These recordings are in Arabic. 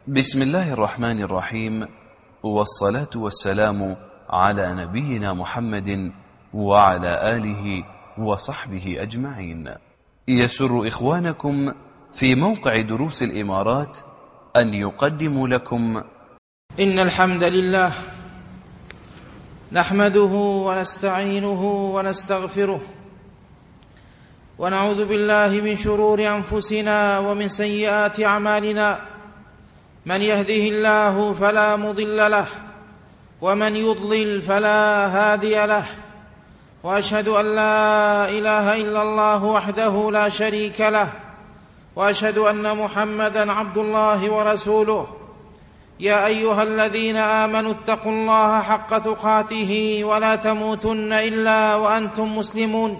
بسم الله الرحمن الرحيم، والصلاة والسلام على نبينا محمد وعلى آله وصحبه أجمعين. يسر إخوانكم في موقع دروس الإمارات أن يقدموا لكم إن الحمد لله نحمده ونستعينه ونستغفره ونعوذ بالله من شرور أنفسنا ومن سيئات أعمالنا، من يهده الله فلا مضل له ومن يضلل فلا هادي له، وأشهد أن لا إله إلا الله وحده لا شريك له، وأشهد أن محمدًا عبد الله ورسوله. يا أيها الذين آمنوا اتقوا الله حق تقاته ولا تموتن إلا وأنتم مسلمون.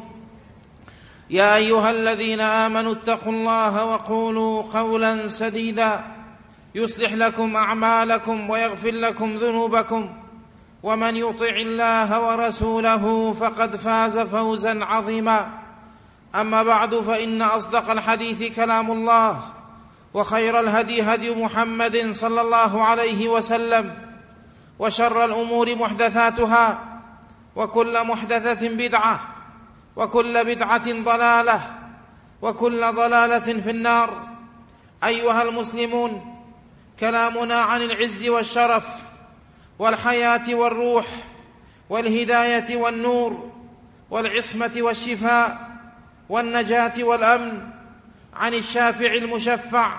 يا أيها الذين آمنوا اتقوا الله وقولوا قولا سديدا يصلح لكم أعمالكم ويغفر لكم ذنوبكم، ومن يطع الله ورسوله فقد فاز فوزا عظيما. أما بعد، فإن أصدق الحديث كلام الله، وخير الهدي هدي محمد صلى الله عليه وسلم، وشر الأمور محدثاتها، وكل محدثة بدعة، وكل بدعة ضلالة، وكل ضلالة في النار. أيها المسلمون، كلامنا عن العز والشرف والحياة والروح والهداية والنور والعصمة والشفاء والنجاة والأمن، عن الشافع المشفع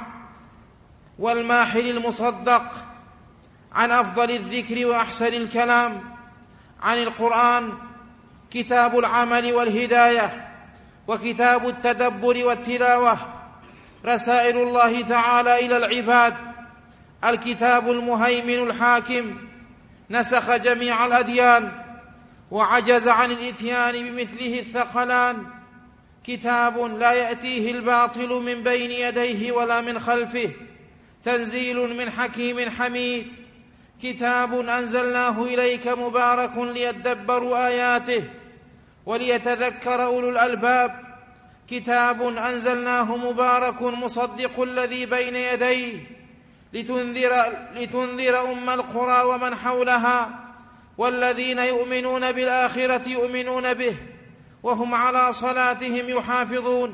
والماحل المصدق، عن أفضل الذكر وأحسن الكلام، عن القرآن كتاب العمل والهداية، وكتاب التدبر والتلاوة، رسائل الله تعالى إلى العباد، الكتاب المهيمن الحاكم، نسخ جميع الأديان وعجز عن الإتيان بمثله الثقلان، كتاب لا يأتيه الباطل من بين يديه ولا من خلفه، تنزيل من حكيم حميد، كتاب أنزلناه إليك مبارك ليدبروا آياته وليتذكر أولو الألباب، كتاب أنزلناه مبارك مصدق الذي بين يديه لتنذر أم القرى ومن حولها، والذين يؤمنون بالآخرة يؤمنون به وهم على صلاتهم يحافظون.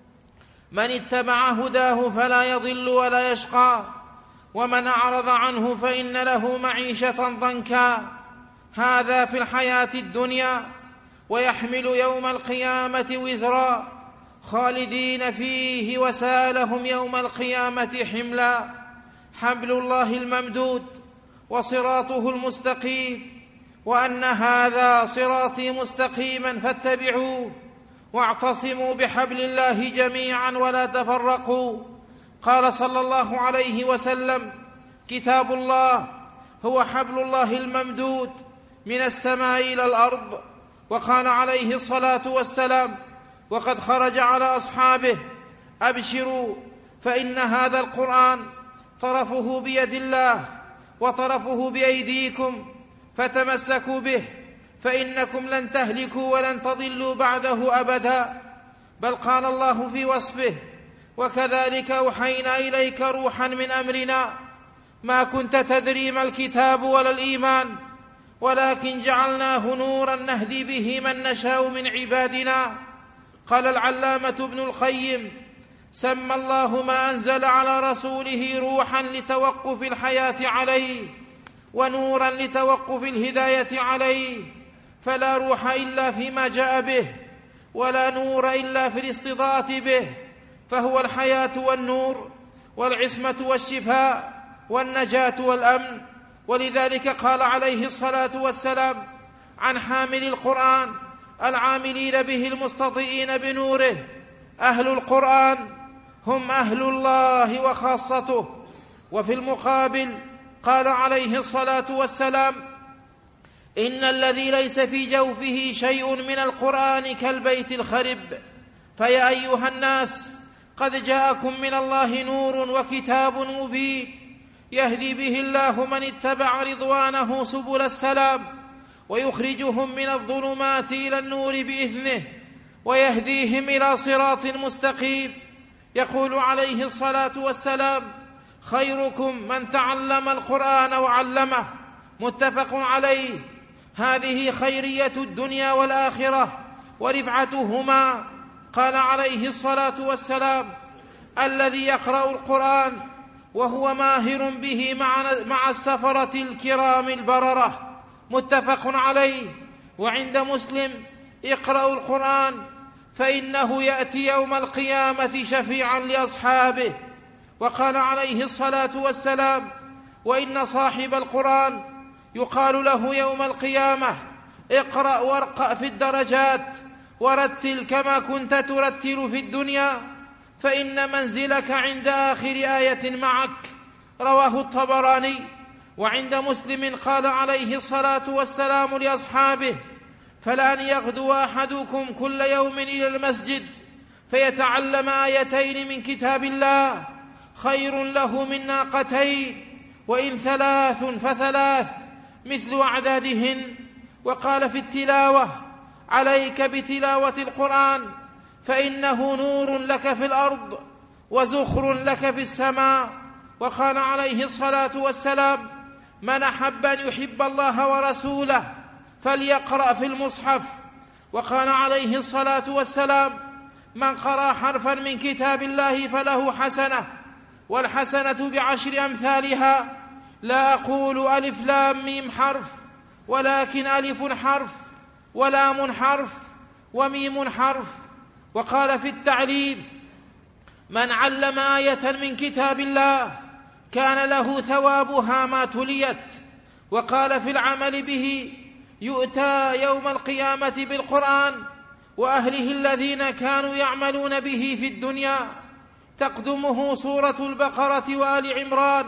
من اتبع هداه فلا يضل ولا يشقى، ومن أعرض عنه فإن له معيشة ضنكا. هذا في الحياة الدنيا، ويحمل يوم القيامة وزرا خالدين فيه، وسالهم يوم القيامة حملا. حبل الله الممدود وصراطه المستقيم، وأن هذا صراطي مستقيما فاتبعوه، واعتصموا بحبل الله جميعا ولا تفرقوا. قال صلى الله عليه وسلم: كتاب الله هو حبل الله الممدود من السماء إلى الأرض. وقال عليه الصلاة والسلام وقد خرج على أصحابه: أبشروا، فإن هذا القرآن طرفه بيد الله وطرفه بأيديكم، فتمسكوا به، فإنكم لن تهلكوا ولن تضلوا بعده أبدا. بل قال الله في وصفه: وكذلك أوحينا إليك روحا من أمرنا ما كنت تدري ما الكتاب ولا الإيمان، ولكن جعلناه نورا نهدي به من نشاء من عبادنا. قال العلامة ابن القيم: سمى الله ما أنزل على رسوله روحا لتوقف الحياة عليه، ونورا لتوقف الهداية عليه، فلا روح إلا فيما جاء به، ولا نور إلا في الاستضاءة به، فهو الحياة والنور والعصمة والشفاء والنجاة والأمن. ولذلك قال عليه الصلاة والسلام عن حامل القرآن العاملين به المستضيئين بنوره: أهل القرآن هم أهل الله وخاصته. وفي المقابل قال عليه الصلاة والسلام: إن الذي ليس في جوفه شيء من القرآن كالبيت الخرب. فيا أيها الناس، قد جاءكم من الله نور وكتاب مبين، يهدي به الله من اتبع رضوانه سبل السلام، ويخرجهم من الظلمات إلى النور بإذنه، ويهديهم إلى صراط مستقيم. يقول عليه الصلاة والسلام: خيركم من تعلم القرآن وعلمه، متفق عليه. هذه خيرية الدنيا والآخرة ورفعتهما. قال عليه الصلاة والسلام: الذي يقرأ القرآن وهو ماهر به مع السفرة الكرام البررة، متفق عليه. وعند مسلم: اقرأوا القرآن فإنه يأتي يوم القيامة شفيعا لأصحابه. وقال عليه الصلاة والسلام: وإن صاحب القرآن يقال له يوم القيامة: اقرأ وارقى في الدرجات ورتل كما كنت ترتل في الدنيا، فإن منزلك عند آخر آية معك. رواه الطبراني. وعند مسلم قال عليه الصلاة والسلام لأصحابه: فلأن يغدو أحدكم كل يوم إلى المسجد فيتعلم آيتين من كتاب الله خير له من ناقتين، وإن 3 ف3 مثل أعدادهن. وقال في التلاوة: عليك بتلاوة القرآن فإنه نور لك في الأرض وزخر لك في السماء. وقال عليه الصلاة والسلام: من أحب أن يحب الله ورسوله فليقرأ في المصحف. وقال عليه الصلاة والسلام: من قرأ حرفا من كتاب الله فله حسنة، والحسنة ب10 أمثالها. لا أقول ألف لام ميم حرف، ولكن ألف حرف ولام حرف وميم حرف. وقال في التعليم: من علم آية من كتاب الله كان له ثوابها ما تليت. وقال في العمل به: يؤتى يوم القيامة بالقرآن وأهله الذين كانوا يعملون به في الدنيا، تقدمه سورة البقرة وآل عمران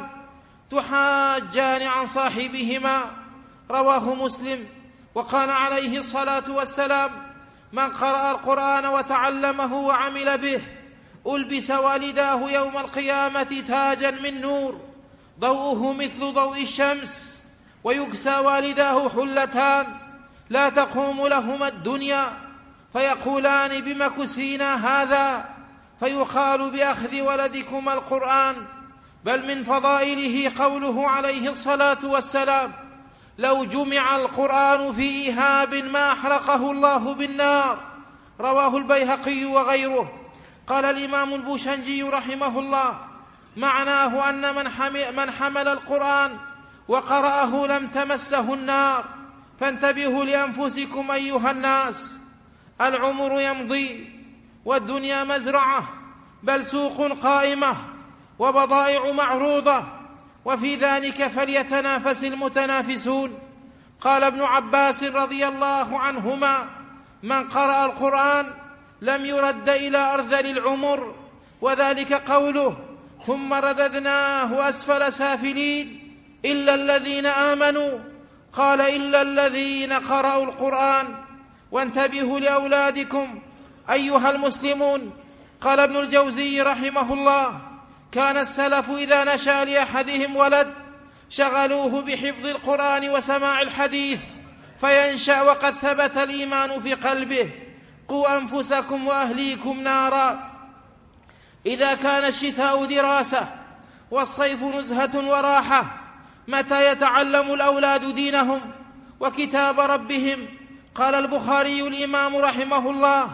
تحاجان عن صاحبهما. رواه مسلم. وقال عليه الصلاة والسلام: من قرأ القرآن وتعلمه وعمل به ألبس والداه يوم القيامة تاجا من نور ضوءه مثل ضوء الشمس، ويكسى والداه حلتان لا تقوم لهما الدنيا، فيقولان: بم كسينا هذا؟ فيقال: بأخذ ولدكما القرآن. بل من فضائله قوله عليه الصلاة والسلام: لو جمع القرآن في إيهاب ما أحرقه الله بالنار. رواه البيهقي وغيره. قال الإمام البوشنجي رحمه الله: معناه أن من حمل القرآن وقرأه لم تمسه النار. فانتبهوا لأنفسكم أيها الناس، العمر يمضي والدنيا مزرعة، بل سوق قائمة وبضائع معروضة، وفي ذلك فليتنافس المتنافسون. قال ابن عباس رضي الله عنهما: من قرأ القرآن لم يرد إلى أرذل العمر. وذلك قوله: ثم رددناه أسفل سافلين إلا الذين آمنوا. قال: إلا الذين قرأوا القرآن. وانتبهوا لأولادكم أيها المسلمون. قال ابن الجوزي رحمه الله: كان السلف إذا نشأ لأحدهم ولد شغلوه بحفظ القرآن وسماع الحديث فينشأ وقد ثبت الإيمان في قلبه. قوا أنفسكم وأهليكم نارا. إذا كان الشتاء دراسة والصيف نزهة وراحة، متى يتعلم الأولاد دينهم وكتاب ربهم؟ قال البخاري الإمام رحمه الله: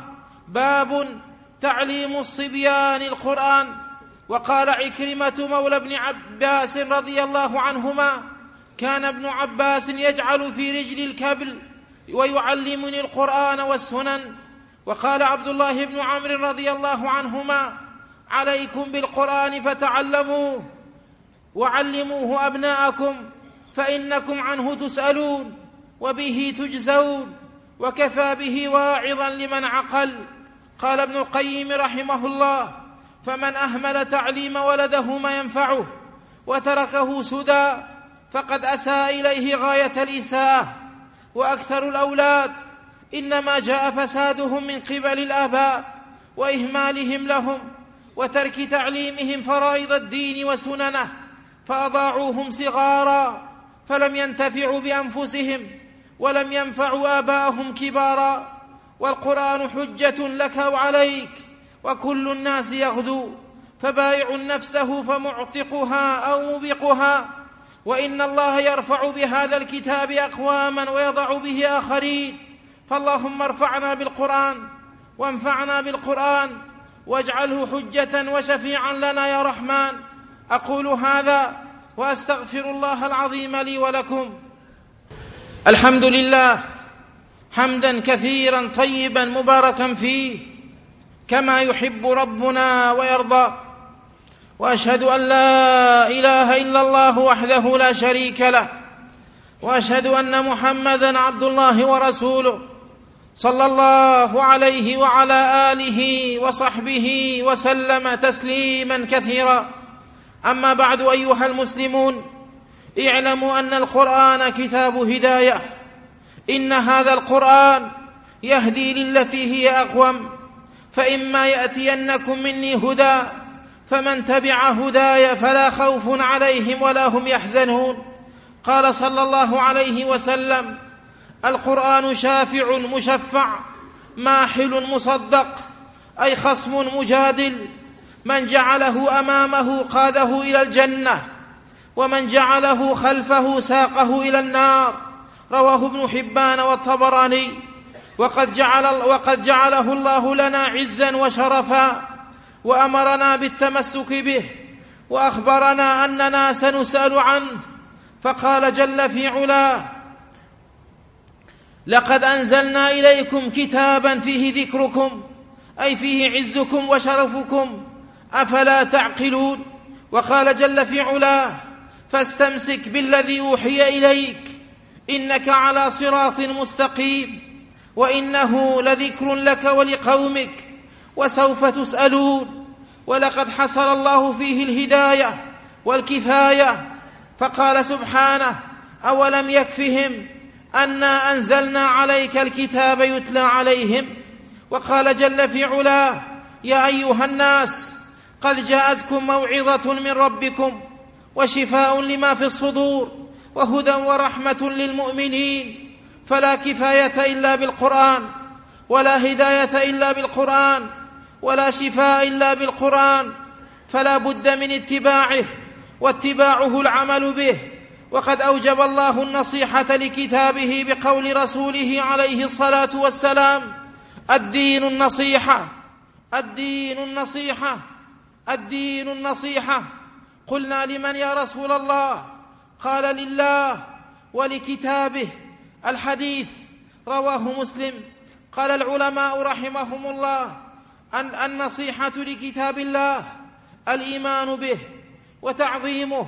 باب تعليم الصبيان القرآن. وقال عكرمة مولى ابن عباس رضي الله عنهما: كان ابن عباس يجعل في رجل الكبل ويعلمني القرآن والسنن. وقال عبد الله بن عمرو رضي الله عنهما: عليكم بالقرآن فتعلموه وعلموه أبناءكم فإنكم عنه تسألون وبه تجزون، وكفى به واعظا لمن عقل. قال ابن القيم رحمه الله: فمن أهمل تعليم ولده ما ينفعه وتركه سدى فقد أساء إليه غاية الإساءة. وأكثر الأولاد إنما جاء فسادهم من قبل الآباء وإهمالهم لهم وترك تعليمهم فرائض الدين وسننه، فأضاعوهم صغارا فلم ينتفعوا بأنفسهم ولم ينفعوا آباءهم كبارا. والقرآن حجة لك وعليك، وكل الناس يغدو، فبائع نفسه فمعتقها أو موبقها، وإن الله يرفع بهذا الكتاب أقواما ويضع به آخرين. فاللهم ارفعنا بالقرآن وانفعنا بالقرآن واجعله حجة وشفيعا لنا يا رحمن. أقول هذا وأستغفر الله العظيم لي ولكم. الحمد لله حمدا كثيرا طيبا مباركا فيه كما يحب ربنا ويرضى، وأشهد أن لا إله إلا الله وحده لا شريك له، وأشهد أن محمدا عبد الله ورسوله صلى الله عليه وعلى آله وصحبه وسلم تسليما كثيرا. أما بعد، أيها المسلمون، اعلموا أن القرآن كتاب هداية. إن هذا القرآن يهدي للتي هي أقوم، فإما يأتينكم مني هدى فمن تبع هداي فلا خوف عليهم ولا هم يحزنون. قال صلى الله عليه وسلم: القرآن شافع مشفع ماحل مصدق، أي خصم مجادل، من جعله أمامه قاده إلى الجنة، ومن جعله خلفه ساقه إلى النار. رواه ابن حبان والطبراني. وقد جعله الله لنا عزا وشرفا، وأمرنا بالتمسك به، وأخبرنا أننا سنسأل عنه، فقال جل في علاه: لقد أنزلنا إليكم كتابا فيه ذكركم، أي فيه عزكم وشرفكم، أفلا تعقلون. وقال جل في علاه: فاستمسك بالذي أوحي إليك إنك على صراط مستقيم، وإنه لذكر لك ولقومك وسوف تسألون. ولقد حصر الله فيه الهداية والكفاية، فقال سبحانه: أولم يكفهم أنا أنزلنا عليك الكتاب يتلى عليهم. وقال جل في علاه: يا أيها الناس قد جاءتكم موعظة من ربكم وشفاء لما في الصدور وهدى ورحمة للمؤمنين. فلا كفاية إلا بالقرآن، ولا هداية إلا بالقرآن، ولا شفاء إلا بالقرآن، فلا بد من اتباعه، واتباعه العمل به. وقد أوجب الله النصيحة لكتابه بقول رسوله عليه الصلاة والسلام: الدين النصيحة، الدين النصيحة، الدين النصيحة. قلنا: لمن يا رسول الله؟ قال: لله ولكتابه. الحديث رواه مسلم. قال العلماء رحمهم الله: النصيحة لكتاب الله الإيمان به وتعظيمه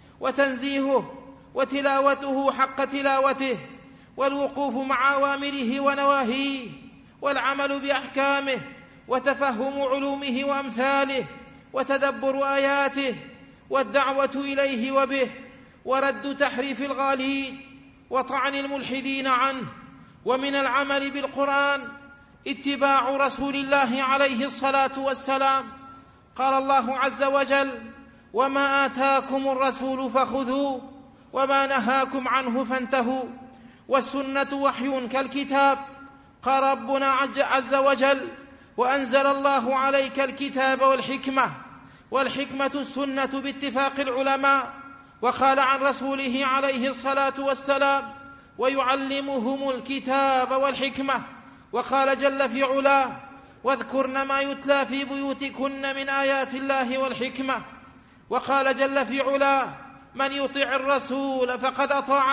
وتنزيهه وتلاوته حق تلاوته، والوقوف مع أوامره ونواهيه، والعمل بأحكامه، وتفهم علومه وأمثاله، وتدبر آياته، والدعوة إليه وبه، ورد تحريف الغالين وطعن الملحدين عنه. ومن العمل بالقرآن اتباع رسول الله عليه الصلاة والسلام. قال الله عز وجل: وما آتاكم الرسول فخذوه وما نهاكم عنه فانتهوا. والسنة وحي كالكتاب. قال ربنا عز وجل: وأنزل الله عليك الكتاب والحكمة. والحكمة السنة باتفاق العلماء. وقال عن رسوله عليه الصلاة والسلام: ويعلمهم الكتاب والحكمة. وقال جل في علاه: واذكرن ما يتلى في بيوتكن من آيات الله والحكمة. وقال جل في علاه: من يطع الرسول فقد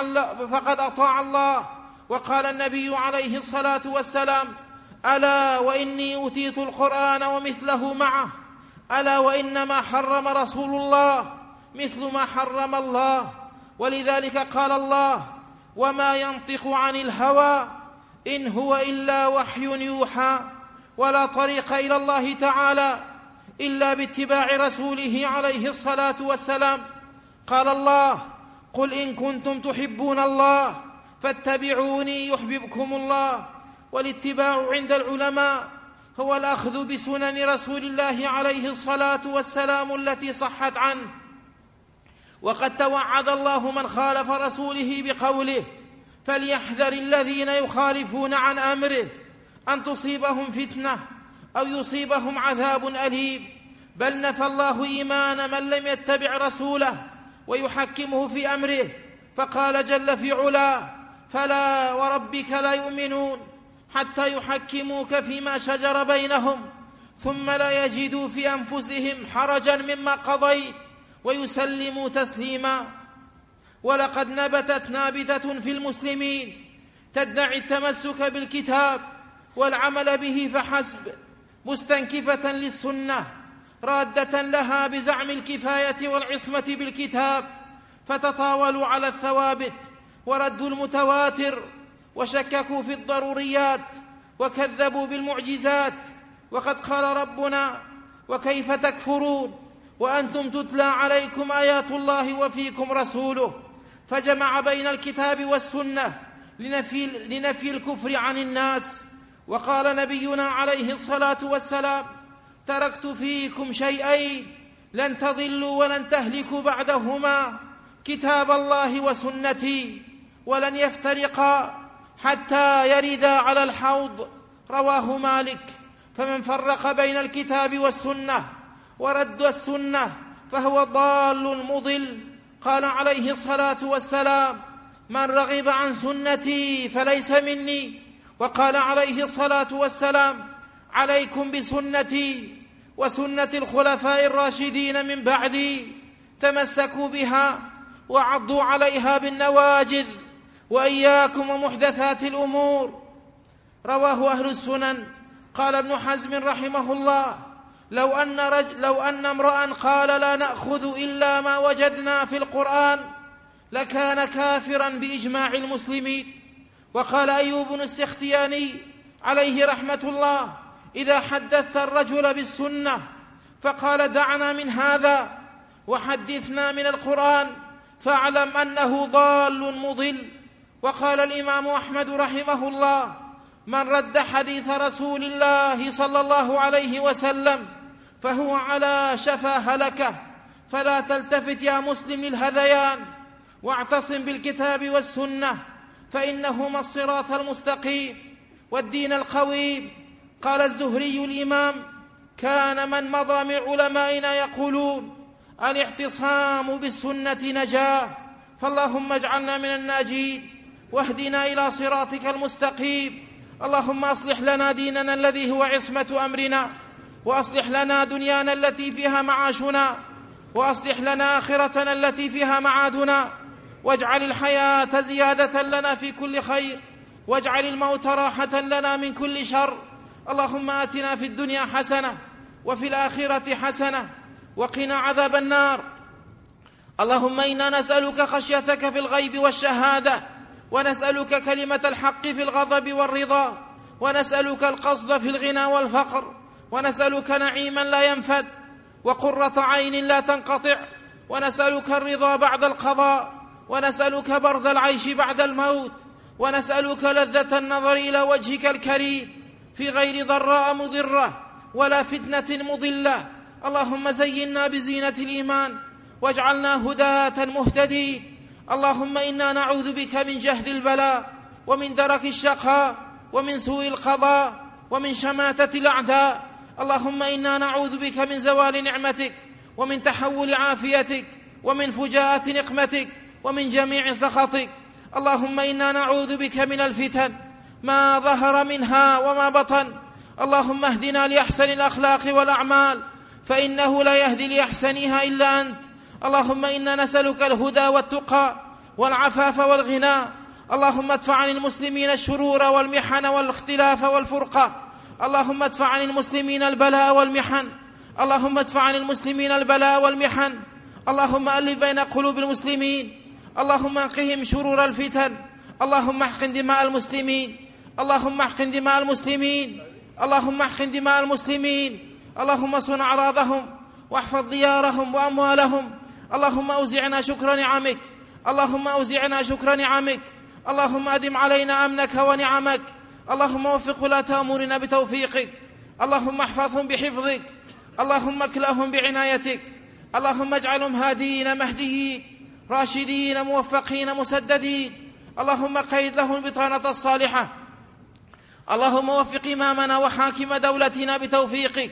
أطاع الله. وقال النبي عليه الصلاة والسلام: ألا وإني أوتيت القرآن ومثله معه، ألا وإنما حرم رسول الله مثل ما حرم الله. ولذلك قال الله: وما ينطق عن الهوى إن هو إلا وحي يوحى. ولا طريق إلى الله تعالى إلا باتباع رسوله عليه الصلاة والسلام. قال الله: قل إن كنتم تحبون الله فاتبعوني يحببكم الله. والاتباع عند العلماء هو الأخذ بسنن رسول الله عليه الصلاة والسلام التي صحت عنه. وقد توعد الله من خالف رسوله بقوله: فليحذر الذين يخالفون عن أمره أن تصيبهم فتنة أو يصيبهم عذاب أليم. بل نفى الله إيمان من لم يتبع رسوله ويحكمه في أمره، فقال جل في علاه: فلا وربك لا يؤمنون حتى يحكموك فيما شجر بينهم ثم لا يجدوا في أنفسهم حرجا مما قضيت ويسلموا تسليما. ولقد نبتت نابتة في المسلمين تدعي التمسك بالكتاب والعمل به فحسب، مستنكفة للسنة رادة لها بزعم الكفاية والعصمة بالكتاب، فتطاولوا على الثوابت وردوا المتواتر وشككوا في الضروريات وكذبوا بالمعجزات. وقد قال ربنا: وكيف تكفرون وأنتم تتلى عليكم آيات الله وفيكم رسوله، فجمع بين الكتاب والسنة لنفي الكفر عن الناس. وقال نبينا عليه الصلاة والسلام: تركت فيكم شيئين لن تضلوا ولن تهلكوا بعدهما، كتاب الله وسنتي، ولن يفترقا حتى يردا على الحوض. رواه مالك. فمن فرق بين الكتاب والسنة ورد السنة فهو ضال مضل. قال عليه الصلاة والسلام: من رغب عن سنتي فليس مني. وقال عليه الصلاة والسلام: عليكم بسنتي وسنة الخلفاء الراشدين من بعدي، تمسكوا بها وعضوا عليها بالنواجذ، وإياكم ومحدثات الأمور. رواه أهل السنن. قال ابن حزم رحمه الله: لو أن امرأ قال لا نأخذ إلا ما وجدنا في القرآن لكان كافرا بإجماع المسلمين. وقال أيوب السختياني عليه رحمة الله: إذا حدثت الرجل بالسنة فقال دعنا من هذا وحدثنا من القرآن فاعلم أنه ضال مضل. وقال الإمام أحمد رحمه الله: من رد حديث رسول الله صلى الله عليه وسلم فهو على شفا هلكة. فلا تلتفت يا مسلم للهذيان، واعتصم بالكتاب والسنة، فإنهما الصراط المستقيم والدين القويم. قال الزهري الإمام: كان من مضى من علمائنا يقولون الاعتصام بالسنة نجاة، فاللهم اجعلنا من الناجين واهدنا إلى صراطك المستقيم. اللهم أصلح لنا ديننا الذي هو عصمة أمرنا، وأصلح لنا دنيانا التي فيها معاشنا، وأصلح لنا آخرتنا التي فيها معادنا، واجعل الحياة زيادة لنا في كل خير، واجعل الموت راحة لنا من كل شر. اللهم آتنا في الدنيا حسنة وفي الآخرة حسنة وقنا عذاب النار. اللهم إنا نسألك خشيتك في الغيب والشهادة، ونسألك كلمة الحق في الغضب والرضا، ونسألك القصد في الغنى والفقر، ونسألك نعيما لا ينفد وقرة عين لا تنقطع، ونسألك الرضا بعد القضاء، ونسألك برد العيش بعد الموت، ونسألك لذة النظر إلى وجهك الكريم في غير ضراء مضرة ولا فتنة مضلة. اللهم زينا بزينة الإيمان واجعلنا هداة مهتدين. اللهم إنا نعوذ بك من جهد البلاء ومن درك الشقاء ومن سوء القضاء ومن شماتة الأعداء. اللهم إنا نعوذ بك من زوال نعمتك ومن تحول عافيتك ومن فجاءة نقمتك ومن جميع سخطك. اللهم إنا نعوذ بك من الفتن ما ظهر منها وما بطن. اللهم اهدنا لأحسن الأخلاق والأعمال، فإنه لا يهدي لأحسنها إلا أنت. اللهم إنا نسألك الهدى والتقى والعفاف والغنى. اللهم ادفع عن المسلمين الشرور والمحن والاختلاف والفرقة. اللهم ادفع عن المسلمين البلاء والمحن. اللهم ادفع عن المسلمين البلاء والمحن. اللهم ألف بين قلوب المسلمين. اللهم انقهم شرور الفتن. اللهم احقن دماء المسلمين. اللهم احقن دماء المسلمين. اللهم احقن دماء المسلمين. اللهم صن أعراضهم واحفظ ديارهم وأموالهم. اللهم أوزعنا شكر نعمك. اللهم أوزعنا شكر نعمك. اللهم أدم علينا أمنك ونعمك. اللهم وفق ولاة أمورنا بتوفيقك. اللهم احفظهم بحفظك. اللهم اكلهم بعنايتك. اللهم اجعلهم هادين مهديين راشدين موفقين مسددين. اللهم قيد لهم البطانة الصالحة. اللهم وفق إمامنا وحاكم دولتنا بتوفيقك.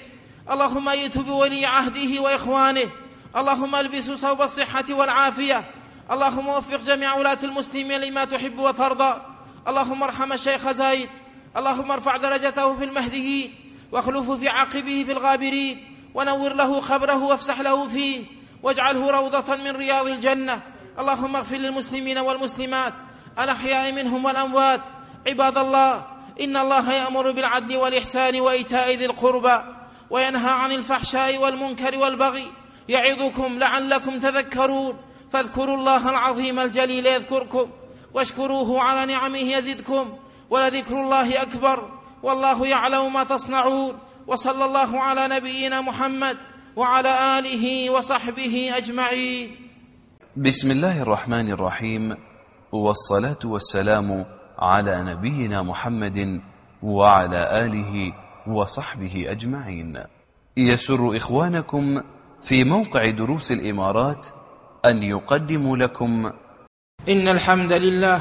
اللهم أيده بولي عهده وإخوانه، اللهم البسه ثوب الصحة والعافية، اللهم وفق جميع ولاة المسلمين لما تحب وترضى. اللهم ارحم الشيخ زايد، اللهم ارفع درجته في المهديين واخلفه في عقبه في الغابرين، ونور له قبره وافسح له فيه، واجعله روضة من رياض الجنة. اللهم اغفر للمسلمين والمسلمات الأحياء منهم والأموات. عباد الله، إن الله يأمر بالعدل والإحسان وإيتاء ذي القربى وينهى عن الفحشاء والمنكر والبغي، يعظكم لعلكم تذكرون. فاذكروا الله العظيم الجليل يذكركم، واشكروه على نعمه يزدكم، ولذكر الله أكبر، والله يعلم ما تصنعون. وصلى الله على نبينا محمد وعلى آله وصحبه أجمعين. بسم الله الرحمن الرحيم، والصلاة والسلام على نبينا محمد وعلى آله وصحبه أجمعين. يسر إخوانكم في موقع دروس الإمارات أن يقدموا لكم إن الحمد لله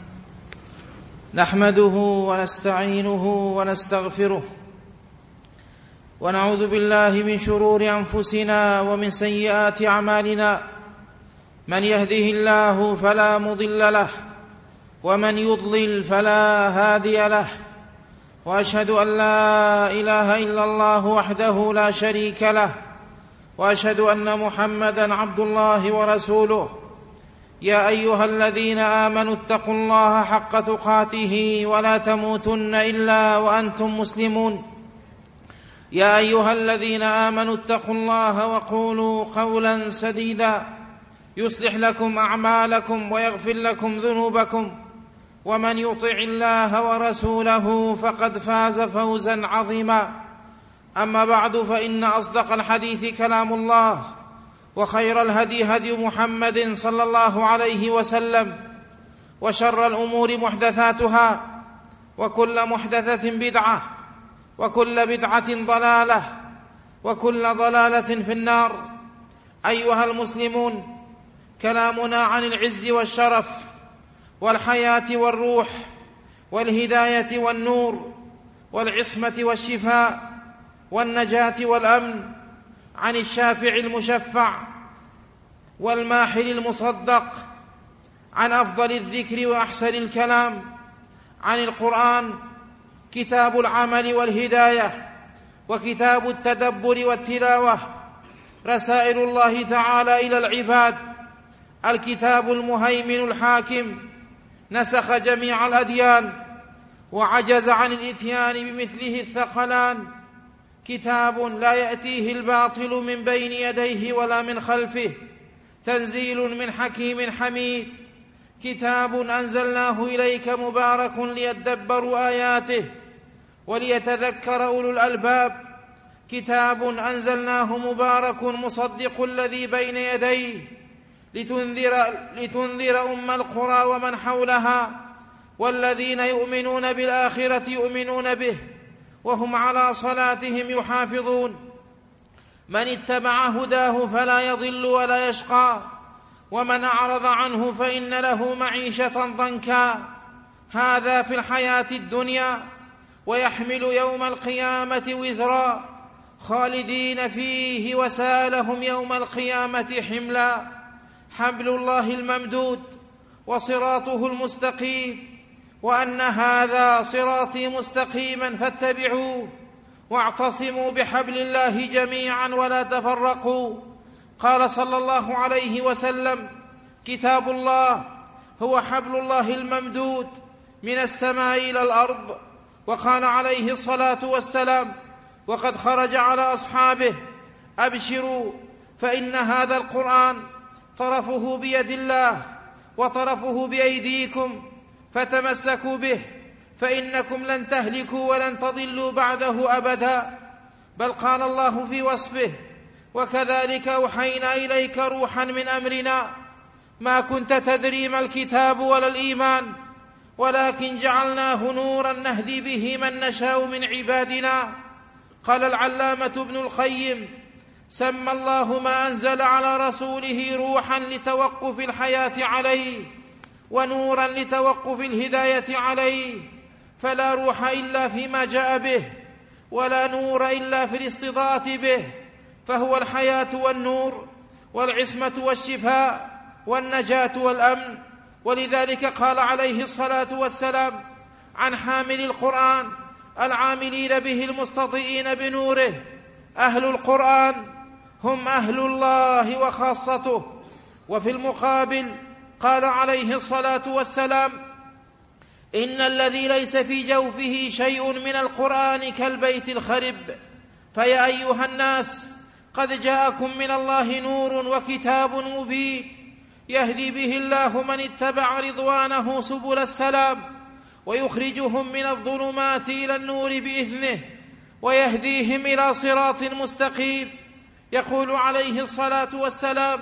نحمده ونستعينه ونستغفره، ونعوذ بالله من شرور أنفسنا ومن سيئات أعمالنا. من يهده الله فلا مضل له، ومن يضلل فلا هادي له، وأشهد أن لا إله إلا الله وحده لا شريك له، وأشهد أن محمدًا عبد الله ورسوله. يا أيها الذين آمنوا اتقوا الله حق تقاته ولا تموتن إلا وأنتم مسلمون. يا أيها الذين آمنوا اتقوا الله وقولوا قولا سديدا يصلح لكم أعمالكم ويغفر لكم ذنوبكم، ومن يطع الله ورسوله فقد فاز فوزا عظيما. أما بعد، فإن أصدق الحديث كلام الله، وخير الهدي هدي محمد صلى الله عليه وسلم، وشر الأمور محدثاتها، وكل محدثة بدعة، وكل بدعة ضلالة، وكل ضلالة في النار. أيها المسلمون، كلامنا عن العز والشرف والحياة والروح والهداية والنور والعصمة والشفاء والنجاة والأمن، عن الشافع المشفع والماحل المصدق، عن أفضل الذكر وأحسن الكلام، عن القرآن كتاب العمل والهداية، وكتاب التدبر والتلاوة، رسائل الله تعالى إلى العباد، الكتاب المهيمن الحاكم، نسخ جميع الأديان وعجز عن الإتيان بمثله الثقلان، كتاب لا يأتيه الباطل من بين يديه ولا من خلفه، تنزيل من حكيم حميد، كتاب أنزلناه إليك مبارك ليدبروا آياته وليتذكر أولو الألباب، كتاب أنزلناه مبارك مصدق الذي بين يديه لتنذر أم القرى ومن حولها، والذين يؤمنون بالآخرة يؤمنون به وهم على صلاتهم يحافظون. من اتبع هداه فلا يضل ولا يشقى، ومن أعرض عنه فإن له معيشة ضنكا. هذا في الحياة الدنيا، ويحمل يوم القيامة وزرا خالدين فيه، وسالهم يوم القيامة حملا. حبل الله الممدود وصراطه المستقيم، وأن هذا صراطي مستقيما فاتبعوه، واعتصموا بحبل الله جميعا ولا تفرقوا. قال صلى الله عليه وسلم: كتاب الله هو حبل الله الممدود من السماء إلى الأرض. وقال عليه الصلاة والسلام وقد خرج على أصحابه: أبشروا، فإن هذا القرآن طرفه بيد الله وطرفه بأيديكم، فتمسكوا به، فإنكم لن تهلكوا ولن تضلوا بعده أبدا. بل قال الله في وصفه: وكذلك أوحينا إليك روحا من أمرنا ما كنت تدري ما الكتاب ولا الإيمان، ولكن جعلناه نورا نهدي به من نشاء من عبادنا. قال العلامة ابن القيم: سمى الله ما أنزل على رسوله روحا لتوقف الحياة عليه، ونورا لتوقف الهداية عليه، فلا روح إلا فيما جاء به، ولا نور إلا في الاستضاءة به، فهو الحياة والنور والعصمة والشفاء والنجاة والأمن. ولذلك قال عليه الصلاة والسلام عن حامل القرآن العاملين به المستضيئين بنوره: أهل القرآن هم أهل الله وخاصته. وفي المقابل قال عليه الصلاة والسلام: إن الذي ليس في جوفه شيء من القرآن كالبيت الخرب. فيا أيها الناس، قد جاءكم من الله نور وكتاب مبين يهدي به الله من اتبع رضوانه سبل السلام، ويخرجهم من الظلمات إلى النور بإذنه، ويهديهم إلى صراط مستقيم. يقول عليه الصلاة والسلام: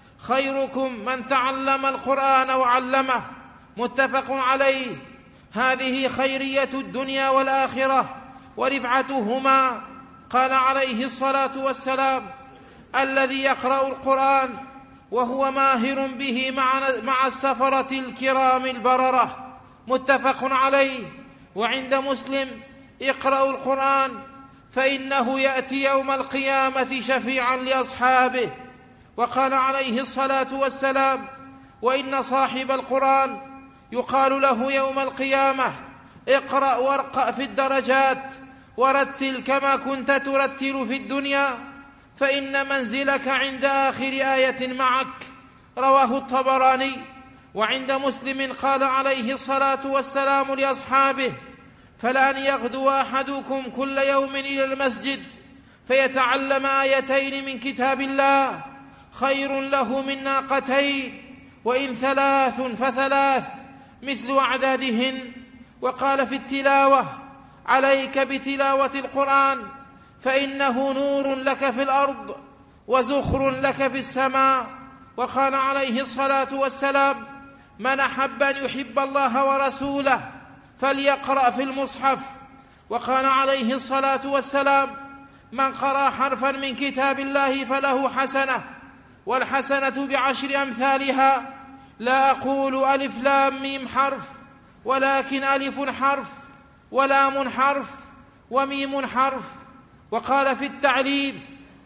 خيركم من تعلم القرآن وعلمه. متفق عليه. هذه خيرية الدنيا والآخرة ورفعتهما. قال عليه الصلاة والسلام: الذي يقرأ القرآن وهو ماهر به مع السفرة الكرام البررة. متفق عليه. وعند مسلم: اقرأوا القرآن فإنه يأتي يوم القيامة شفيعا لأصحابه. وقال عليه الصلاة والسلام: وإن صاحب القرآن يقال له يوم القيامة: اقرأ وارقى في الدرجات ورتل كما كنت ترتل في الدنيا، فإن منزلك عند آخر آية معك. رواه الطبراني. وعند مسلم قال عليه الصلاة والسلام لأصحابه: فلأن يغدو أحدكم كل يوم إلى المسجد فيتعلم آيتين من كتاب الله خير له من ناقتين، وإن 3 ف3 مثل أعدادهن. وقال في التلاوة: عليك بتلاوة القرآن فإنه نور لك في الأرض وزخر لك في السماء. وقال عليه الصلاة والسلام: من أحب أن يحب الله ورسوله فليقرأ في المصحف. وقال عليه الصلاة والسلام: من قرأ حرفا من كتاب الله فله حسنة، والحسنة ب10 أمثالها. لا أقول ألف لام ميم حرف، ولكن ألف حرف ولام حرف وميم حرف. وقال في التعليم: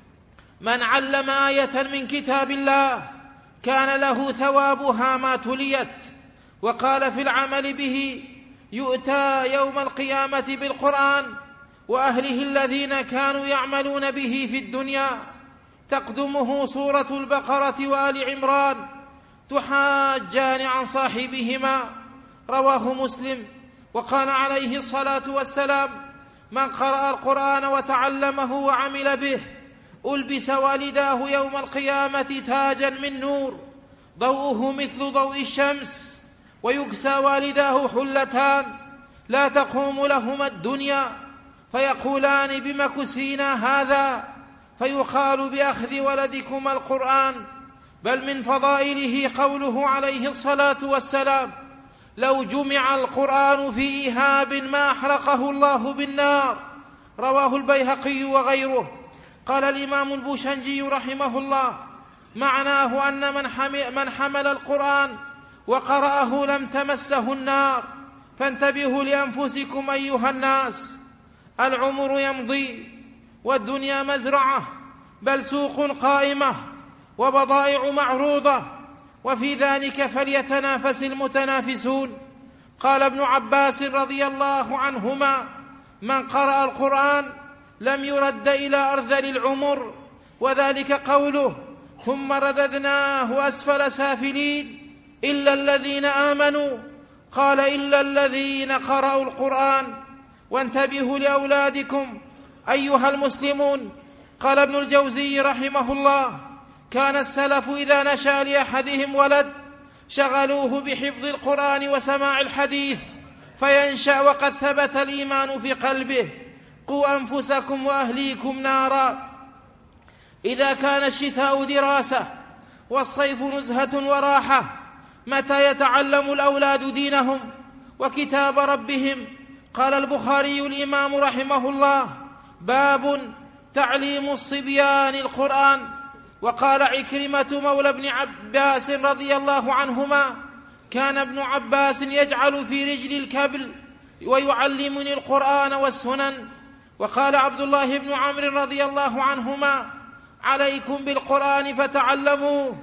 من علم آية من كتاب الله كان له ثوابها ما تليت. وقال في العمل به: يؤتى يوم القيامة بالقرآن وأهله الذين كانوا يعملون به في الدنيا، تقدمه سورة البقرة وآل عمران تحاجان عن صاحبهما. رواه مسلم. وقال عليه الصلاة والسلام: من قرأ القرآن وتعلمه وعمل به ألبس والداه يوم القيامة تاجا من نور ضوءه مثل ضوء الشمس، ويكسى والداه حلتان لا تقوم لهما الدنيا، فيقولان: بم كسينا هذا؟ فيقال: بأخذ ولدكما القرآن. بل من فضائله قوله عليه الصلاة والسلام: لو جمع القرآن في إيهاب ما أحرقه الله بالنار. رواه البيهقي وغيره. قال الإمام البوشنجي رحمه الله: معناه أن من حمل القرآن وقرأه لم تمسه النار. فانتبهوا لأنفسكم أيها الناس، العمر يمضي والدنيا مزرعة، بل سوق قائمة وبضائع معروضة، وفي ذلك فليتنافس المتنافسون. قال ابن عباس رضي الله عنهما: من قرأ القرآن لم يرد إلى أرذل العمر. وذلك قوله: ثم رددناه أسفل سافلين إلا الذين آمنوا. قال: إلا الذين قرأوا القرآن. وانتبهوا لأولادكم أيها المسلمون. قال ابن الجوزي رحمه الله: كان السلف إذا نشأ لأحدهم ولد شغلوه بحفظ القرآن وسماع الحديث فينشأ وقد ثبت الإيمان في قلبه. قوا أنفسكم وأهليكم نارا. إذا كان الشتاء دراسة والصيف نزهة وراحة، متى يتعلم الأولاد دينهم وكتاب ربهم؟ قال البخاري الإمام رحمه الله: باب تعليم الصبيان القرآن. وقال عكرمة مولى ابن عباس رضي الله عنهما: كان ابن عباس يجعل في رجل الكبل ويعلمني القرآن والسنن. وقال عبد الله بن عمرو رضي الله عنهما: عليكم بالقرآن فتعلموه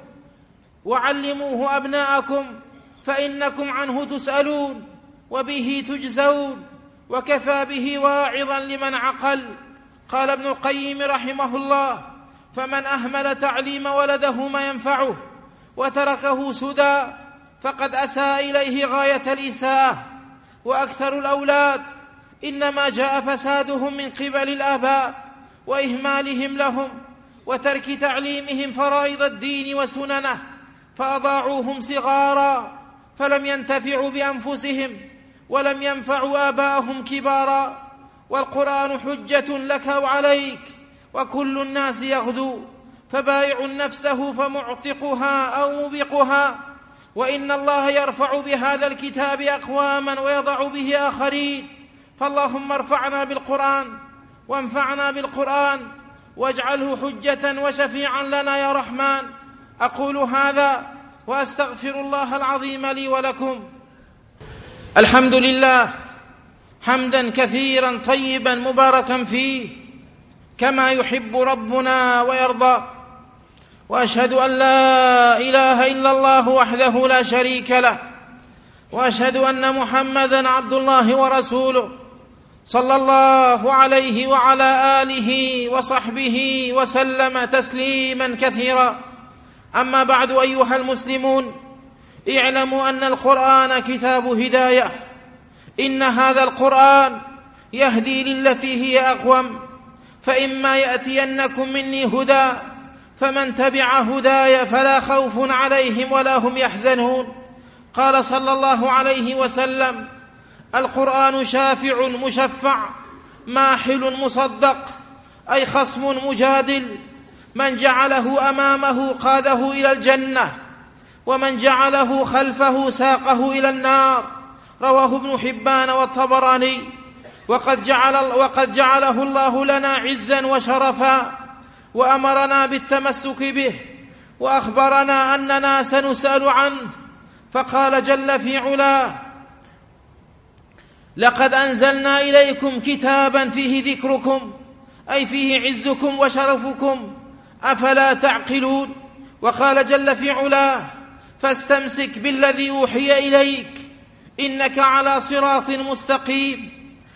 وعلموه أبناءكم فإنكم عنه تسألون وبه تجزون وكفى به واعظا لمن عقل. قال ابن القيم رحمه الله: فمن أهمل تعليم ولده ما ينفعه وتركه سدى فقد أساء إليه غاية الإساءة. وأكثر الأولاد إنما جاء فسادهم من قبل الآباء وإهمالهم لهم وترك تعليمهم فرائض الدين وسننه، فأضاعوهم صغارا فلم ينتفعوا بأنفسهم ولم ينفعوا آباءهم كبارا. والقرآن حجة لك وعليك، وكل الناس يغدو، فبائع نفسه فمعتقها أو موبقها. وإن الله يرفع بهذا الكتاب أقواما ويضع به آخرين، فاللهم ارفعنا بالقرآن وانفعنا بالقرآن واجعله حجة وشفيعا لنا يا رحمن. أقول هذا وأستغفر الله العظيم لي ولكم. الحمد لله حمدا كثيرا طيبا مباركا فيه كما يحب ربنا ويرضى، وأشهد أن لا إله إلا الله وحده لا شريك له، وأشهد أن محمدا عبد الله ورسوله صلى الله عليه وعلى آله وصحبه وسلم تسليما كثيرا. أما بعد، أيها المسلمون، اعلموا أن القرآن كتاب هداية. إن هذا القرآن يهدي للتي هي أقوم، فإما يأتينكم مني هدى فمن تبع هداي فلا خوف عليهم ولا هم يحزنون. قال صلى الله عليه وسلم: القرآن شافع مشفع ماحل مصدق، أي خصم مجادل، من جعله أمامه قاده إلى الجنة ومن جعله خلفه ساقه إلى النار. رواه ابن حبان والطبراني. وقد جعله الله لنا عزا وشرفا، وأمرنا بالتمسك به، وأخبرنا أننا سنسأل عنه، فقال جل في علاه: لقد أنزلنا إليكم كتابا فيه ذكركم، أي فيه عزكم وشرفكم، أفلا تعقلون. وقال جل في علاه: فاستمسك بالذي أوحي إليك إنك على صراط مستقيم،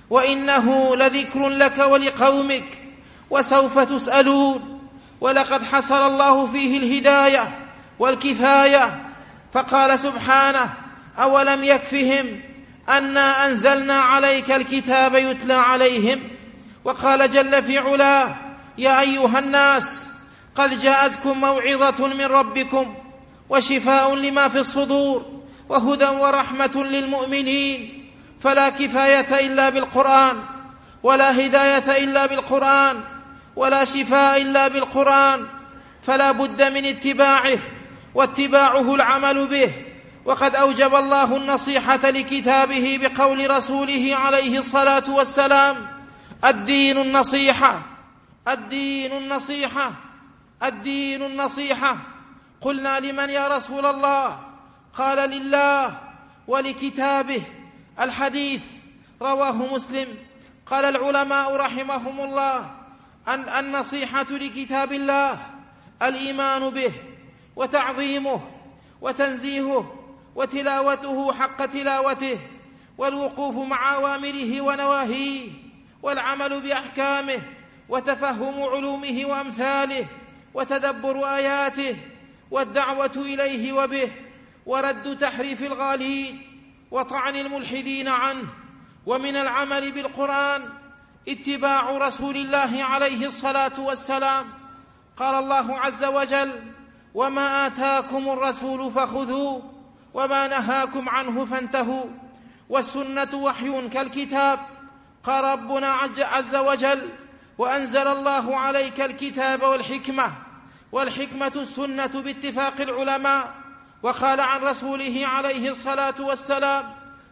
وإنه لذكر لك ولقومك وسوف تسألون. ولقد حصر الله فيه الهداية والكفاية، فقال سبحانه: أولم يكفهم أنا أنزلنا عليك الكتاب يتلى عليهم. وقال جل في علاه: يا أيها الناس قد جاءتكم موعظة من ربكم وشفاء لما في الصدور وهدى ورحمة للمؤمنين. فلا كفاية إلا بالقرآن، ولا هداية إلا بالقرآن، ولا شفاء إلا بالقرآن، فلا بد من اتباعه، واتباعه العمل به. وقد أوجب الله النصيحة لكتابه بقول رسوله عليه الصلاة والسلام: الدين النصيحة، الدين النصيحة، الدين النصيحة. قلنا: لمن يا رسول الله؟ قال: لله ولكتابه. الحديث رواه مسلم. قال العلماء رحمهم الله: أن النصيحة لكتاب الله الإيمان به وتعظيمه وتنزيهه وتلاوته حق تلاوته، والوقوف مع أوامره ونواهيه، والعمل بأحكامه، وتفهم علومه وأمثاله، وتدبر آياته، والدعوة إليه وبه، ورد تحريف الغالين وطعن الملحدين عنه. ومن العمل بالقرآن اتباع رسول الله عليه الصلاة والسلام. قال الله عز وجل: وما آتاكم الرسول فخذوه وما نهاكم عنه فانتهوا. والسنة وحي كالكتاب. قال ربنا عز وجل: وأنزل الله عليك الكتاب والحكمة. والحكمة السنة باتفاق العلماء. وقال عن رسوله عليه الصلاة والسلام: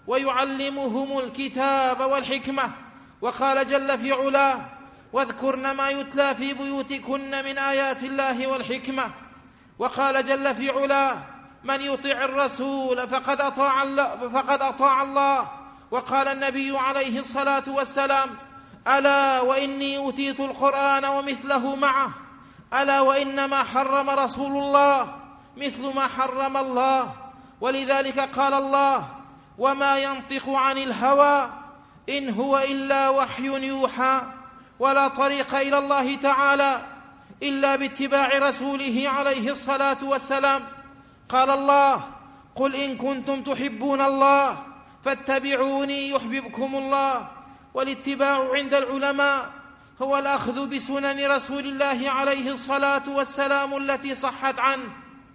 ويعلمهم الكتاب والحكمة. وقال جل في علاه: واذكرن ما يتلى في بيوتكن من آيات الله والحكمة. وقال جل في علاه: من يطع الرسول فقد أطاع الله. وقال النبي عليه الصلاة والسلام: ألا وإني أوتيت القرآن ومثله معه، ألا وإنما حرم رسول الله مثل ما حرم الله. ولذلك قال الله: وما ينطق عن الهوى إن هو إلا وحي يوحى. ولا طريق إلى الله تعالى إلا باتباع رسوله عليه الصلاة والسلام. قال الله: قل إن كنتم تحبون الله فاتبعوني يحببكم الله. والاتباع عند العلماء هو الأخذ بسنن رسول الله عليه الصلاة والسلام التي صحت عنه.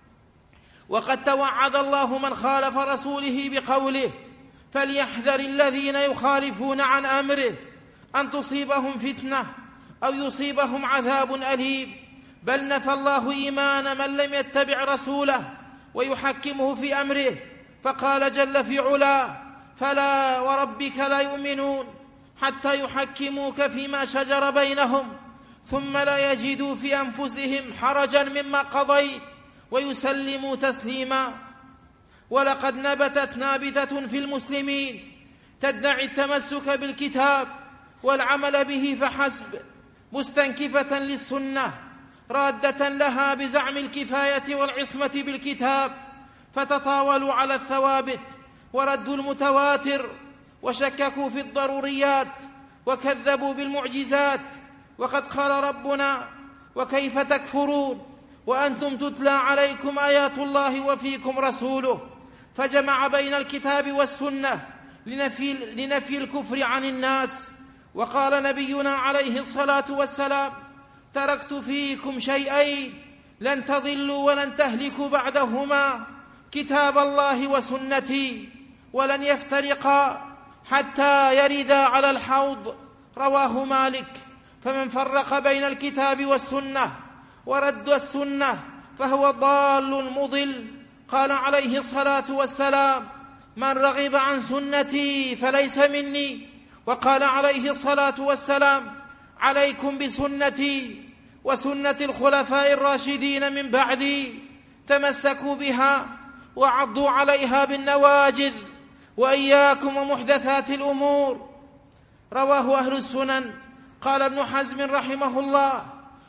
وقد توعد الله من خالف رسوله بقوله: فليحذر الذين يخالفون عن أمره أن تصيبهم فتنة أو يصيبهم عذاب أليم. بل نفى الله إيمان من لم يتبع رسوله ويحكمه في أمره، فقال جل في علاه: فلا وربك لا يؤمنون حتى يحكموك فيما شجر بينهم ثم لا يجدوا في أنفسهم حرجا مما قضيت ويسلموا تسليما. ولقد نبتت نابتة في المسلمين تدعي التمسك بالكتاب والعمل به فحسب، مستنكفة للسنة رادة لها بزعم الكفاية والعصمة بالكتاب، فتطاولوا على الثوابت وردوا المتواتر وشككوا في الضروريات وكذبوا بالمعجزات. وقد قال ربنا: وكيف تكفرون وأنتم تتلى عليكم آيات الله وفيكم رسوله. فجمع بين الكتاب والسنة لنفي الكفر عن الناس. وقال نبينا عليه الصلاة والسلام: تركت فيكم شيئين لن تضلوا ولن تهلكوا بعدهما، كتاب الله وسنتي، ولن يفترقا حتى يردا على الحوض. رواه مالك. فمن فرق بين الكتاب والسنة ورد السنة فهو ضال مضل. قال عليه الصلاة والسلام: من رغب عن سنتي فليس مني. وقال عليه الصلاة والسلام: عليكم بسنتي وسنة الخلفاء الراشدين من بعدي، تمسكوا بها وعضوا عليها بالنواجذ، وإياكم ومحدثات الأمور. رواه أهل السنن. قال ابن حزم رحمه الله: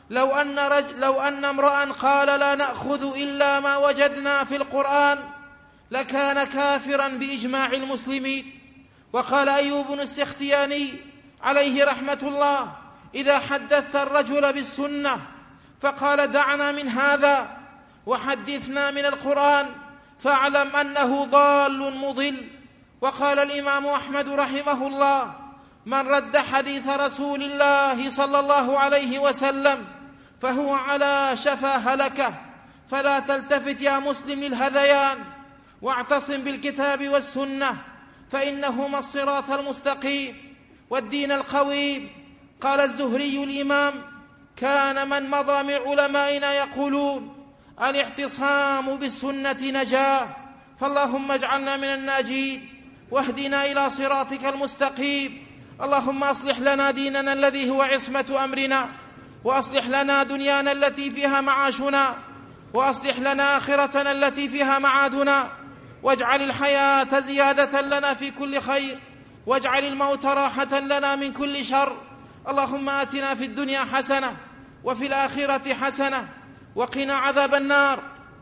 لو أن امرأ قال لا نأخذ إلا ما وجدنا في القرآن لكان كافرا بإجماع المسلمين. وقال أيوب السختياني عليه رحمة الله: إذا حدثت الرجل بالسنة فقال دعنا من هذا وحدثنا من القرآن فاعلم أنه ضال مضل. وقال الإمام أحمد رحمه الله: من رد حديث رسول الله صلى الله عليه وسلم فهو على شفا هلكة. فلا تلتفت يا مسلم للهذيان، واعتصم بالكتاب والسنة، فإنهما الصراط المستقيم والدين القويم. قال الزهري الإمام: كان من مضى من علمائنا يقولون الاعتصام بالسنة نجاة. فاللهم اجعلنا من الناجين واهدنا إلى صراطك المستقيم. اللهم أصلح لنا ديننا الذي هو عصمة أمرنا، وأصلح لنا دنيانا التي فيها معاشنا، وأصلح لنا آخرتنا التي فيها معادنا، واجعل الحياة زيادة لنا في كل خير، واجعل الموت راحة لنا من كل شر. اللهم آتنا في الدنيا حسنة وفي الآخرة حسنة وقنا عذاب النار.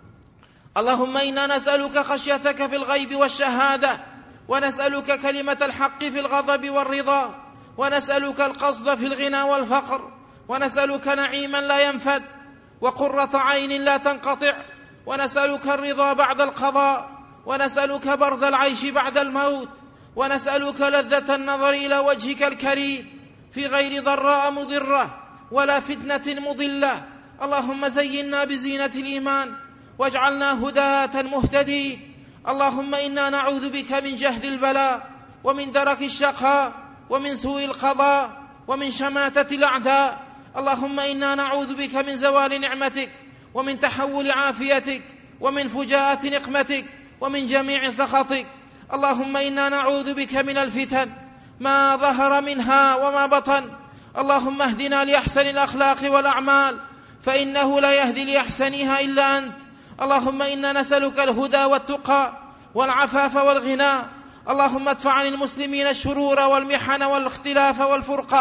اللهم إنا نسألك خشيتك في الغيب والشهادة، ونسألك كلمة الحق في الغضب والرضا، ونسألك القصد في الغنى والفقر، ونسألك نعيما لا ينفد وقرة عين لا تنقطع، ونسألك الرضا بعد القضاء، ونسألك برد العيش بعد الموت، ونسألك لذة النظر إلى وجهك الكريم في غير ضراء مضرة ولا فتنة مضلة. اللهم زينا بزينة الإيمان واجعلنا هداة مهتدين. اللهم إنا نعوذ بك من جهد البلاء ومن درك الشقاء ومن سوء القضاء ومن شماتة الأعداء. اللهم إنا نعوذ بك من زوال نعمتك ومن تحول عافيتك ومن فجاءة نقمتك ومن جميع سخطك. اللهم إنا نعوذ بك من الفتن ما ظهر منها وما بطن. اللهم اهدنا لأحسن الأخلاق والأعمال، فإنه لا يهدي لأحسنها إلا أنت. اللهم إنا نسألك الهدى والتقى والعفاف والغنى. اللهم ادفع عن المسلمين الشرور والمحن والاختلاف والفرقة.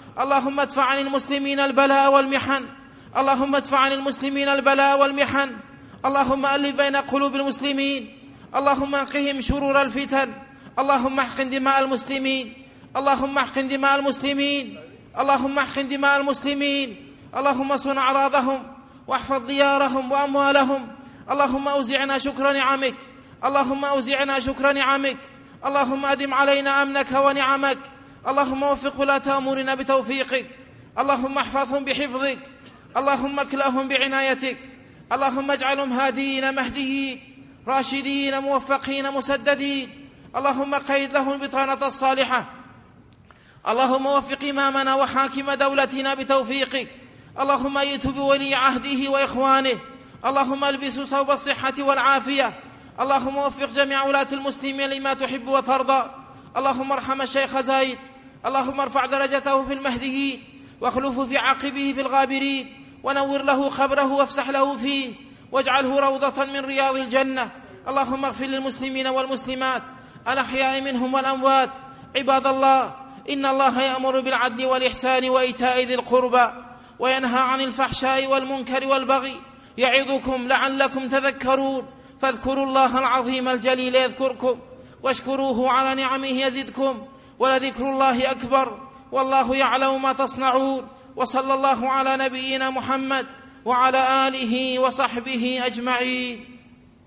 اللهم ادفع عن المسلمين البلاء والمحن، اللهم ادفع عن المسلمين البلاء والمحن، اللهم ألف بين قلوب المسلمين، اللهم انقهم شرور الفتن، اللهم احقن دماء المسلمين، اللهم احقن دماء المسلمين، اللهم احقن دماء المسلمين، اللهم صن أعراضهم واحفظ ديارهم وأموالهم، اللهم أوزعنا شكر نعمك، اللهم أوزعنا شكر نعمك، اللهم أدم علينا أمنك ونعمك، اللهم وفق ولاة أمورنا بتوفيقك، اللهم احفظهم بحفظك، اللهم اكلهم بعنايتك، اللهم اجعلهم هادين مهديين راشدين موفقين مسددين، اللهم قيد لهم البطانة الصالحة، اللهم وفق إمامنا وحاكم دولتنا بتوفيقك، اللهم أيت بولي عهده وإخوانه، اللهم البسوا ثوب الصحة والعافية، اللهم وفق جميع ولاة المسلمين لما تحب وترضى، اللهم ارحم الشيخ زايد، اللهم ارفع درجته في المهديين واخلفه في عقبه في الغابرين، ونور له قبره وافسح له فيه واجعله روضة من رياض الجنة، اللهم اغفر للمسلمين والمسلمات الأحياء منهم والأموات. عباد الله، إن الله يأمر بالعدل والإحسان وإيتاء ذي القربى وينهى عن الفحشاء والمنكر والبغي، يعظكم لعلكم تذكرون، فاذكروا الله العظيم الجليل يذكركم، واشكروه على نعمه يزدكم، ولذكر الله أكبر، والله يعلم ما تصنعون. وصلى الله على نبينا محمد وعلى آله وصحبه أجمعين.